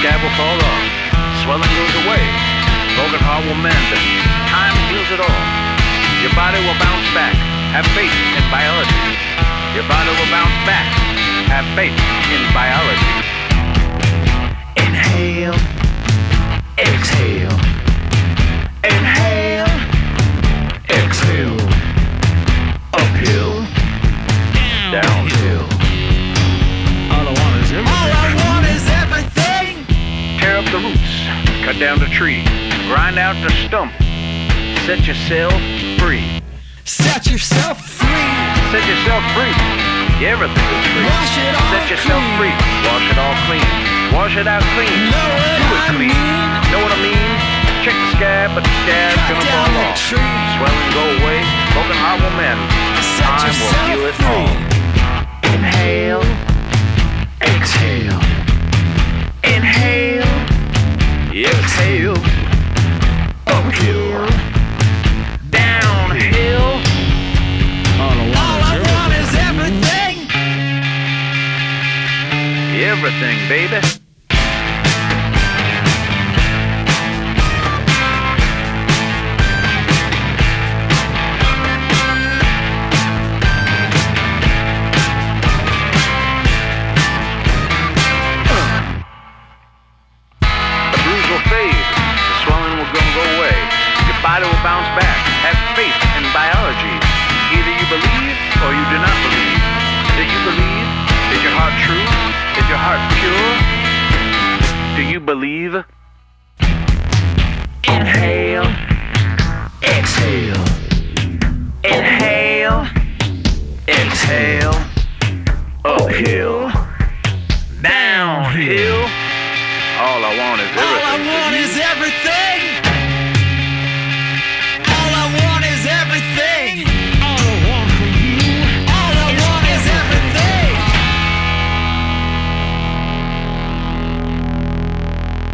scab will fall off. Swelling goes away. Broken heart will mend. Time heals it all. Your body will bounce back. Have faith in biology. Your body will bounce back. Have faith in biology. Inhale. Exhale. Inhale. Exhale. Uphill. Downhill. All I want is everything. Tear up the roots. Cut down the tree. Grind out the stump. Set yourself free. Set yourself free. Set yourself free. Yeah, everything is free. Wash it all Set yourself clean. free. Wash it all clean. Wash it out clean. Know what Do it I clean. mean? Know what I mean? Check the scab, but the scab's Cut gonna down fall the off. tree. Swelling go away. Broken heart will mend. Set Time will yourself heal it free. all. Inhale. Exhale. Inhale. Exhale. Uphill. Downhill. All I want is everything. Everything, baby. The bruise will fade. The swelling will go away. Your body will bounce back. Have faith in biology. Either you believe or you do not believe. Did you believe? Is your heart true? Is your heart pure? Do you believe? Inhale. Exhale.